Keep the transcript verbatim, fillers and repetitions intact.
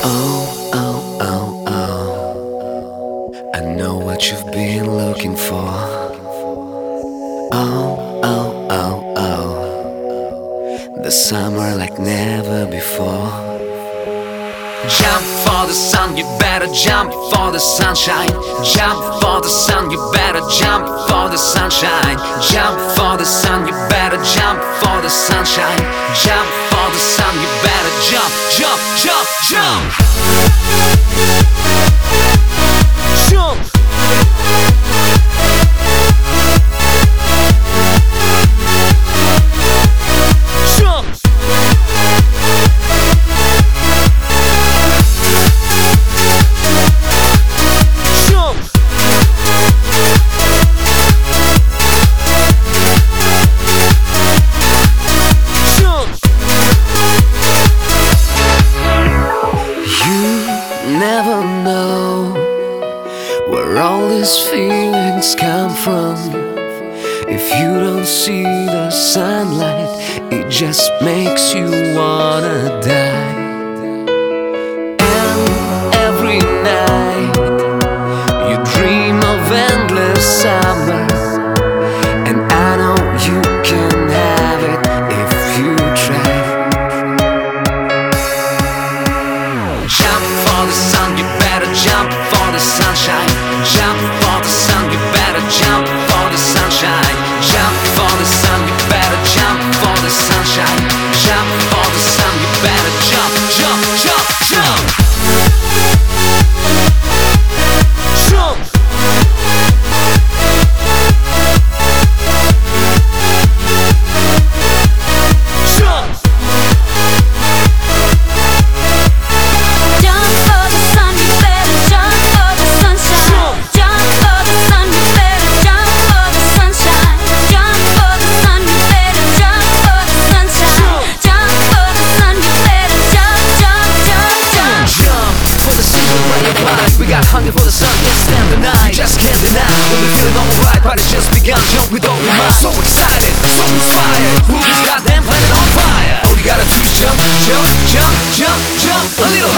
Oh, oh, oh, oh, I know what you've been looking for. Oh, oh, oh, oh, the summer like never before. Jump for the sun, you better jump for the sunshine. Jump for the sun, you better jump for the sunshine. Jump for the sun, you better jump for the sunshine. Jump for the sun, you better jump, jump, jump, jump. Jump. Never know where all these feelings come from. If you don't see the sunlight, it just makes you wanna die. And every night you dream of endless summer, and I know you can have it if you try. Jump for the sun, you better jump for the sunshine. Jump for the sun, you better jump for the sunshine. Jump for the sun, you better jump for the sunshine. Jump for the sun, you better jump, jump, jump, jump. Jump. We got hunger for the sun, can't stand the night. You just can't deny when we're feeling alright, but it's just begun. Jump with all your mind. So excited, so inspired. Move this goddamn planet on fire. All you gotta do is jump, jump, jump, jump, jump a little